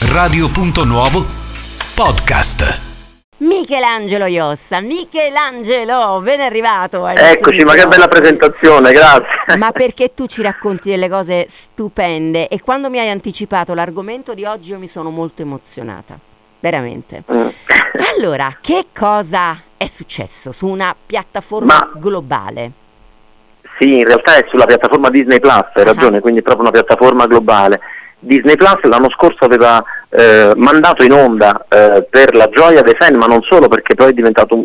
Radio.Nuovo Podcast. Michelangelo Jossa, Michelangelo, ben arrivato. Eccoci, ma che bella presentazione, grazie. Ma perché tu ci racconti delle cose stupende e quando mi hai anticipato l'argomento di oggi io mi sono molto emozionata, veramente. Allora, che cosa è successo su una piattaforma globale? Sì, in realtà è sulla piattaforma Disney Plus, hai ragione, quindi è proprio una piattaforma globale. Disney Plus l'anno scorso aveva mandato in onda per la gioia dei fan, ma non solo, perché poi è diventato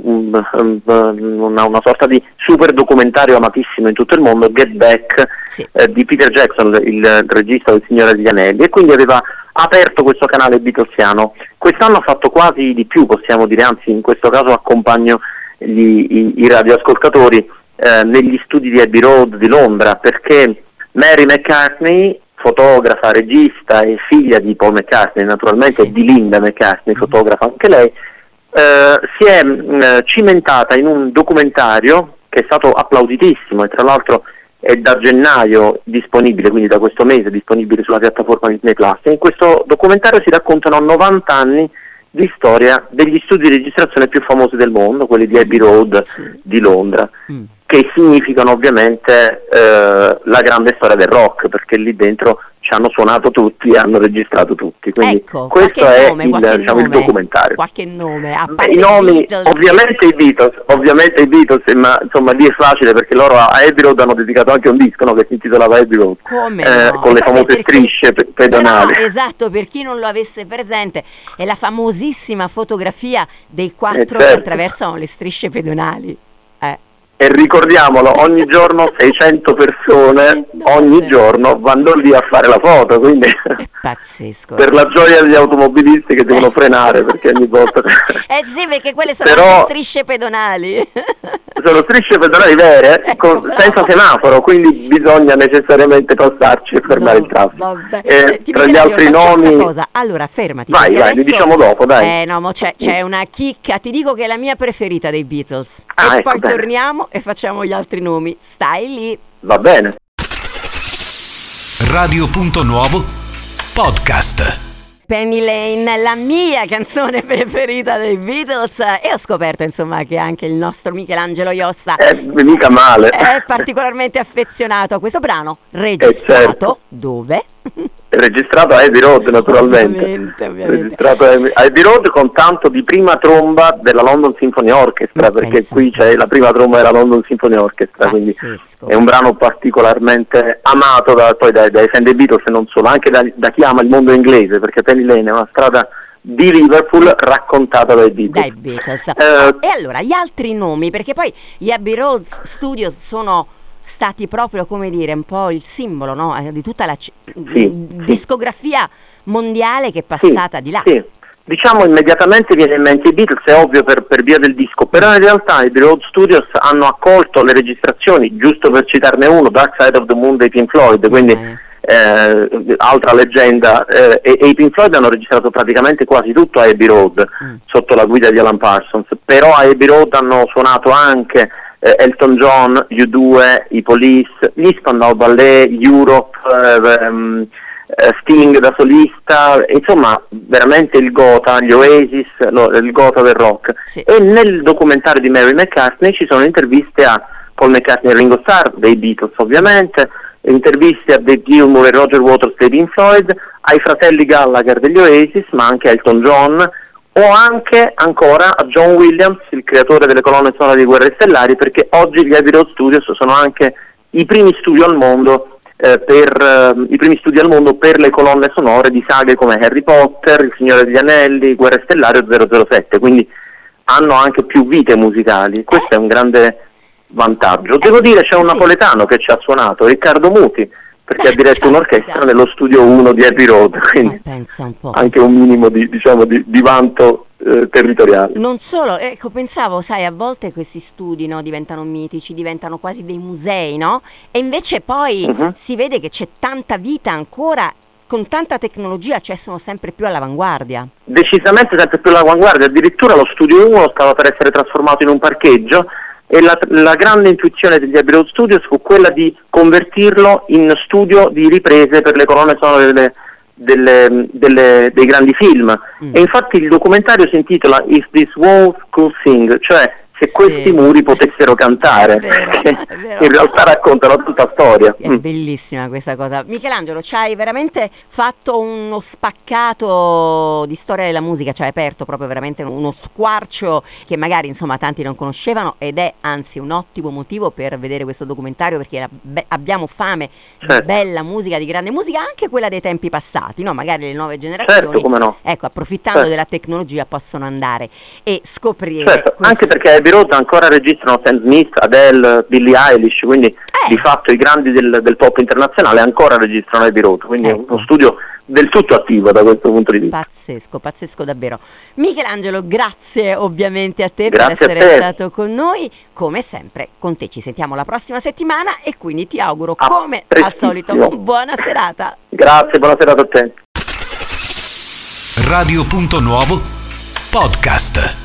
una sorta di super documentario amatissimo in tutto il mondo, Get Back, Sì. Di Peter Jackson, il regista del Signore degli Anelli, e quindi aveva aperto questo canale beatlesiano. Quest'anno ha fatto quasi di più, possiamo dire, anzi in questo caso accompagno i radioascoltatori negli studi di Abbey Road di Londra, perché Mary McCartney, fotografa, regista e figlia di Paul McCartney, naturalmente, Sì. di Linda McCartney, fotografa anche lei, si è cimentata in un documentario che è stato applauditissimo e tra l'altro è da gennaio disponibile, quindi da questo mese disponibile sulla piattaforma Disney Plus. In questo documentario si raccontano 90 anni di storia degli studi di registrazione più famosi del mondo, quelli di Abbey Road di Londra, che significano ovviamente la grande storia del rock, perché lì dentro ci hanno suonato tutti e hanno registrato tutti, quindi Ecco, questo qualche è nome, il documentario. Qualche nome, a parte I nomi, Beatles, ovviamente i Beatles, ma insomma lì è facile perché loro a Abbey Road hanno dedicato anche un disco, no, che si intitolava Abbey Road, Come no? con le E famose perché- strisce pedonali. Però, esatto, per chi non lo avesse presente, è la famosissima fotografia dei quattro che certo. attraversano le strisce pedonali. E ricordiamolo, ogni giorno 600 persone, No, ogni vabbè. giorno vanno lì a fare la foto, quindi È pazzesco. per la gioia degli automobilisti che devono frenare, perché ogni volta Sì, perché quelle sono Però- anche strisce pedonali. sono strisce pedonali vere, Ecco, bravo. senza semaforo, quindi bisogna necessariamente passarci e fermare il traffico. Vabbè. Senti, Tra gli Michelangelo, altri facciamo una nomi, cosa. Allora, fermati. Vai, perché vai, adesso... li diciamo dopo, dai. No, mo c'è una chicca. Ti dico che è la mia preferita dei Beatles. Ah, E ecco, poi bene. torniamo e facciamo gli altri nomi. Stai lì. va bene. Radio.Nuovo Podcast. Penny Lane, la mia canzone preferita dei Beatles, e ho scoperto insomma che anche il nostro Michelangelo Jossa Mica male. è particolarmente affezionato a questo brano, registrato certo. dove? Registrato a Abbey Road, naturalmente. Ovviamente. Registrato a Abbey Road con tanto di prima tromba della London Symphony Orchestra, Ma perché pensa. qui c'è la prima tromba della London Symphony Orchestra, quindi Pazzesco. è un brano particolarmente amato dai fan dei Beatles e non solo, anche da chi ama il mondo inglese, perché Penny Lane è una strada di Liverpool raccontata dai Beatles. Dai Beatles. Eh, E allora, gli altri nomi, perché poi gli Abbey Road Studios sono stati proprio, come dire, un po' il simbolo, no? Di tutta la discografia mondiale che è passata di là. Sì. Diciamo immediatamente viene in mente i Beatles, è ovvio per via del disco, però in realtà i Abbey Road Studios hanno accolto le registrazioni, giusto per citarne uno, Dark Side of the Moon dei Pink Floyd, quindi altra leggenda, e i Pink Floyd hanno registrato praticamente quasi tutto a Abbey Road sotto la guida di Alan Parsons, però a Abbey Road hanno suonato anche Elton John, U2, i Police, gli Spandau Ballet, Europe, Sting da solista, insomma veramente il Gotha, gli Oasis, il Gotha del rock. Sì. E nel documentario di Mary McCartney ci sono interviste a Paul McCartney e Ringo Starr dei Beatles ovviamente, interviste a Dave Gilmour e Roger Waters dei Pink Floyd, ai fratelli Gallagher degli Oasis, ma anche a Elton John, o anche ancora a John Williams, il creatore delle colonne sonore di Guerre Stellari, perché oggi gli Abbey Road Studios sono anche i primi studi al mondo per le colonne sonore di saghe come Harry Potter, Il Signore degli Anelli, Guerre Stellari o 007, quindi hanno anche più vite musicali. Questo è un grande vantaggio. Devo dire c'è un napoletano che ci ha suonato, Riccardo Muti, perché ha diretto un'orchestra nello studio 1 di Abbey Road, quindi Pensa un po'. anche un minimo di vanto territoriale. Non solo, ecco, pensavo, sai, a volte questi studi, no, diventano mitici, diventano quasi dei musei, no? E invece poi si vede che c'è tanta vita ancora, con tanta tecnologia, cioè sono sempre più all'avanguardia. Decisamente sempre più all'avanguardia, addirittura lo studio 1 stava per essere trasformato in un parcheggio e la grande intuizione degli Abbey Road Studios fu quella di convertirlo in studio di riprese per le colonne sonore dei grandi film. E infatti il documentario si intitola If These Walls Could Sing, cioè se questi muri potessero cantare, è vero. in realtà raccontano tutta storia. È bellissima questa cosa. Michelangelo, ci hai veramente fatto uno spaccato di storia della musica, ci hai aperto proprio veramente uno squarcio che magari insomma tanti non conoscevano, ed è anzi un ottimo motivo per vedere questo documentario, perché abbiamo fame di bella musica, di grande musica, anche quella dei tempi passati, no? Magari le nuove generazioni, come no. ecco, approfittando della tecnologia possono andare e scoprire anche perché Abbey Road ancora registrano Sam Smith, Adele, Billie Eilish, quindi di fatto i grandi del pop internazionale ancora registrano Abbey Road, quindi è uno studio del tutto attivo da questo punto di vista. Pazzesco davvero. Michelangelo, grazie ovviamente a te Grazie per essere stato con noi, come sempre con te ci sentiamo la prossima settimana e quindi ti auguro come al solito buona serata. Grazie, buona serata a te. Radio Punto Nuovo Podcast.